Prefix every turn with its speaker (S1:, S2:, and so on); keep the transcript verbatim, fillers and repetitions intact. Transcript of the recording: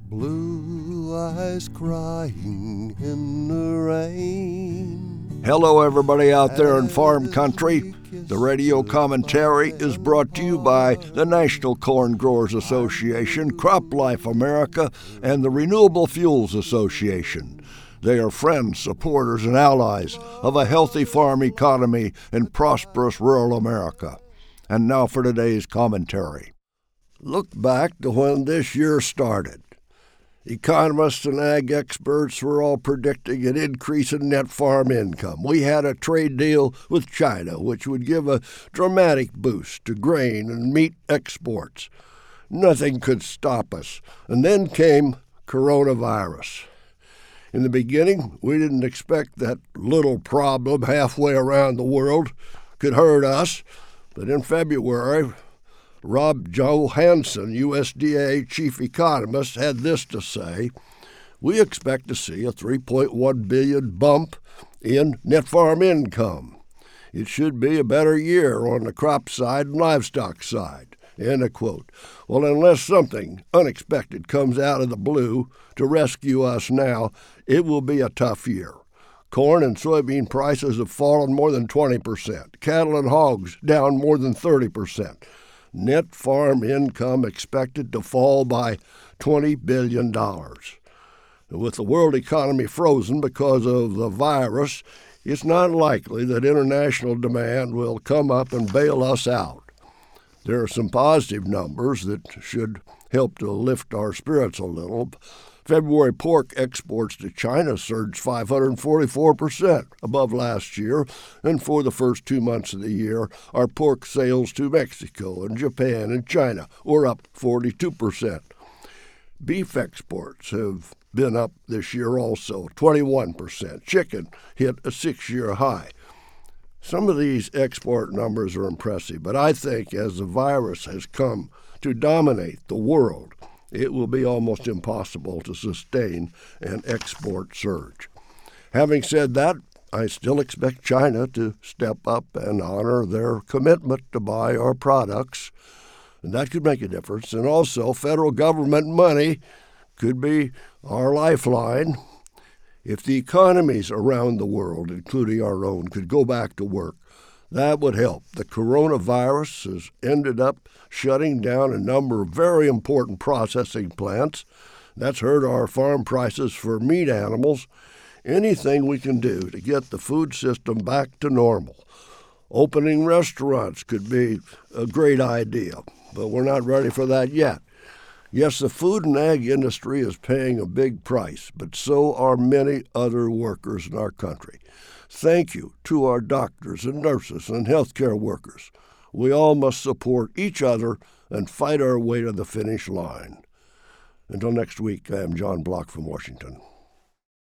S1: Blue eyes crying in the rain.
S2: Hello, everybody out there in farm country. The radio commentary is brought to you by the National Corn Growers Association, CropLife America, and the Renewable Fuels Association. They are friends, supporters, and allies of a healthy farm economy in prosperous rural America. And now for today's commentary. Look back to when this year started. Economists and ag experts were all predicting an increase in net farm income. We had a trade deal with China, which would give a dramatic boost to grain and meat exports. Nothing could stop us. And then came coronavirus. In the beginning, we didn't expect that little problem halfway around the world could hurt us. But in February, Rob Johansson, U S D A chief economist, had this to say: "We expect to see a three point one billion dollars bump in net farm income. It should be a better year on the crop side and livestock side." End of quote. Well, unless something unexpected comes out of the blue to rescue us now, it will be a tough year. Corn and soybean prices have fallen more than twenty percent. Cattle and hogs down more than thirty percent. Net farm income expected to fall by twenty billion dollars. With the world economy frozen because of the virus, it's not likely that international demand will come up and bail us out. There are some positive numbers that should help to lift our spirits a little. February pork exports to China surged five hundred forty-four percent above last year, and for the first two months of the year, our pork sales to Mexico and Japan and China were up forty-two percent. Beef exports have been up this year also, twenty-one percent. Chicken hit a six-year high. Some of these export numbers are impressive, but I think as the virus has come to dominate the world, it will be almost impossible to sustain an export surge. Having said that, I still expect China to step up and honor their commitment to buy our products, and that could make a difference. And also, federal government money could be our lifeline. If the economies around the world, including our own, could go back to work, that would help. The coronavirus has ended up shutting down a number of very important processing plants. That's hurt our farm prices for meat animals. Anything we can do to get the food system back to normal. Opening restaurants could be a great idea, but we're not ready for that yet. Yes, the food and ag industry is paying a big price, but so are many other workers in our country. Thank you to our doctors and nurses and healthcare workers. We all must support each other and fight our way to the finish line. Until next week, I am John Block from Washington.